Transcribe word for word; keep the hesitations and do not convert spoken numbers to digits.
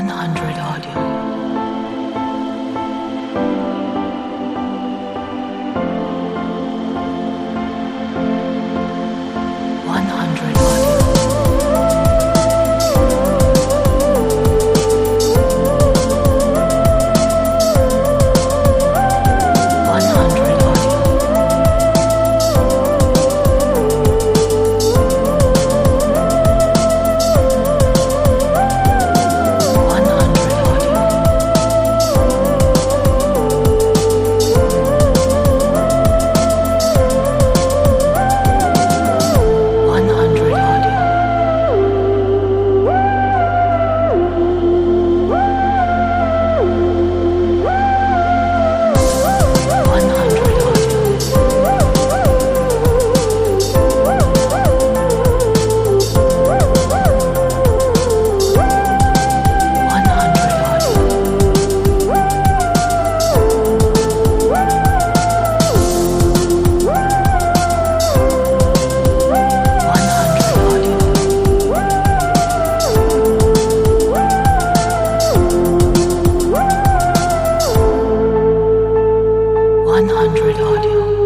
hundred audio. one hundred audio. one hundred audio. one hundred audio. one hundred audio. one hundred audio. one hundred audio. one hundred audio. one hundred audio.